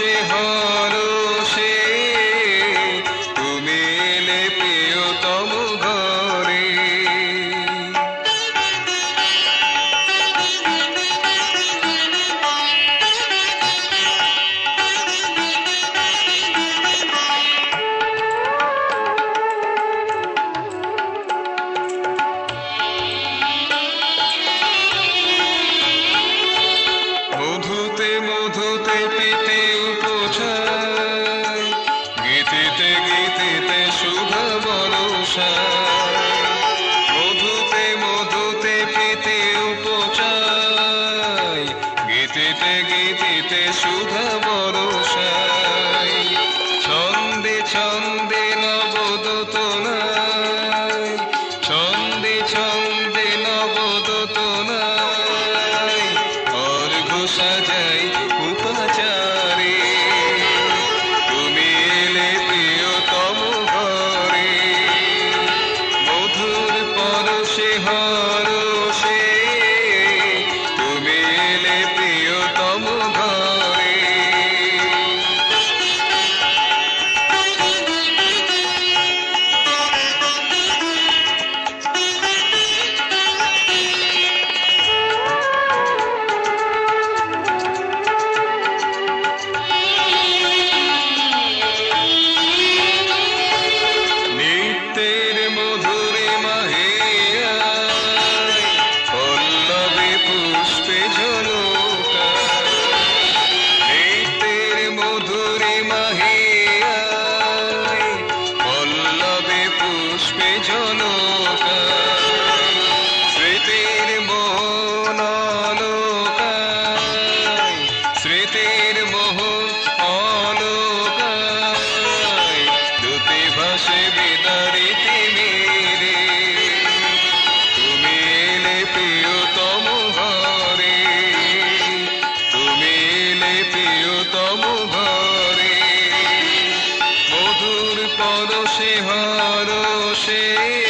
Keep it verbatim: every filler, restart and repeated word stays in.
পরশে হরষে তুমি এলে প্রিয়তম ঘরে। মধুতে মধুতে পিতে উপচায়, গীতিতে গীতিতে শুভ বরষায়। মধুতে মধুতে পিতে উপচায়, গীতিতে গীতিতে শুভ বরষায়। ছন্দে ছন্দে নবদোতনায়, ছন্দে ছন্দে নবদোতনায় অর্ঘ্য সাজাই উপাচারে। তুমি এলে প্রিয়তম ঘরে, মধুর পরশে হরষে তুমি এলে প্রিয়তম ঘরে। নিত্যের মধুরে মাহিয়ায়, পল্লবে পুষ্পে ঝলকায়। নিত্যের মধুরে মাহিয়ায়, পল্লবে পুষ্পে ঝলকায়। স্মৃতির মোহন অলোকায়, স্মৃতির মোহন অলোকায়। দুটি ভাসে বিদারিতে মেরে, তুমি এলে প্রিয়তম ঘরে, তুমি এলে প্রিয়তম ঘরে। মধুর পরশে হরষে